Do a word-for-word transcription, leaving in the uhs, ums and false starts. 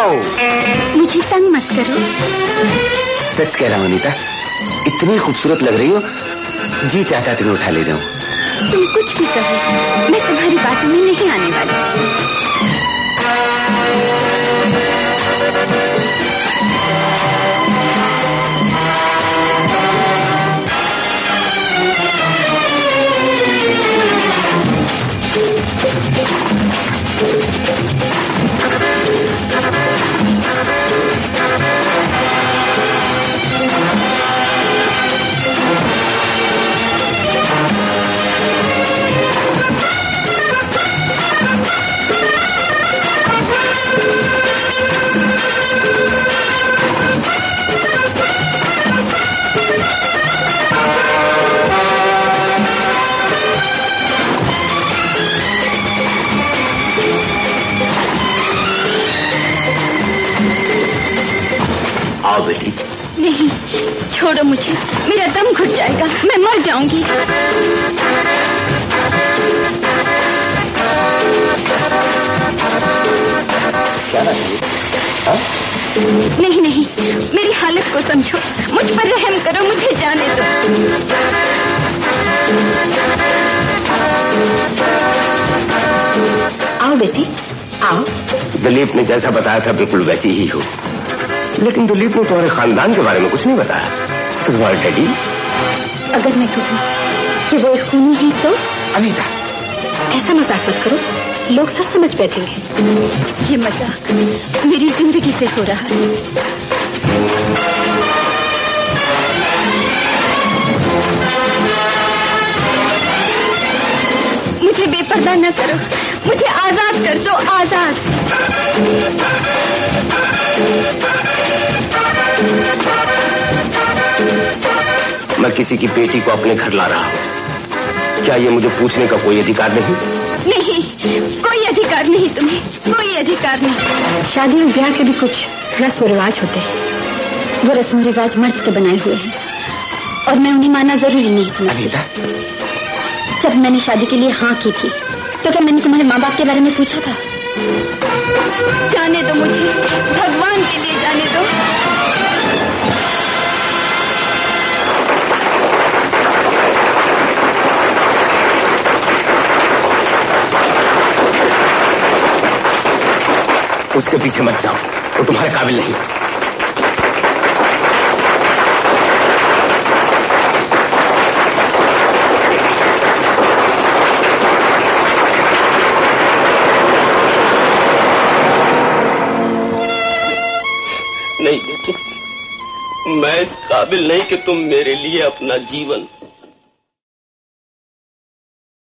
आओ। मुझे तंग मत करो। सच कह रहा हूँ अनीता, इतनी खूबसूरत लग रही हो, जी चाहता तुम्हें उठा ले जाऊं। तुम कुछ भी कहो, मैं तुम्हारी बातों में नहीं आने वाली। आओ बेटी। नहीं, छोड़ो मुझे, मेरा दम घुट जाएगा, मैं मर जाऊंगी। क्या है? नहीं नहीं, मेरी हालत को समझो, मुझ पर रहम करो, मुझे जाने दो। आओ बेटी, आओ। दिलीप ने जैसा बताया था बिल्कुल वैसी ही हो, लेकिन दिलीप ने तुम्हारे खानदान के बारे में कुछ नहीं बताया। तो तुम्हारे डैडी? अगर मैं कहूँ कि वो एक खूनी है तो? अनीता, ऐसा मजाक मत करो, लोग सब समझ बैठेंगे। ये मजाक मेरी जिंदगी से हो रहा है। मुझे बेपर्दा न करो, मुझे आजाद कर दो, आजाद। मैं किसी की बेटी को अपने घर ला रहा हूँ, क्या ये मुझे पूछने का कोई अधिकार नहीं? नहीं, कोई अधिकार नहीं तुम्हें, कोई अधिकार नहीं। शादी और ब्याह के भी कुछ रस्म रिवाज होते हैं, वो रस्म रिवाज मर्द के बनाए हुए हैं और मैं उन्हें मानना जरूरी नहीं समझती। जब मैंने शादी के लिए हाँ की थी तो क्या मैंने तुम्हारे माँ बाप के बारे में पूछा था? जाने दो मुझे, भगवान के लिए जाने दो। उसके पीछे मत जाओ, वो तुम्हारे काबिल नहीं। नहीं बेटी, मैं इस काबिल नहीं कि तुम मेरे लिए अपना जीवन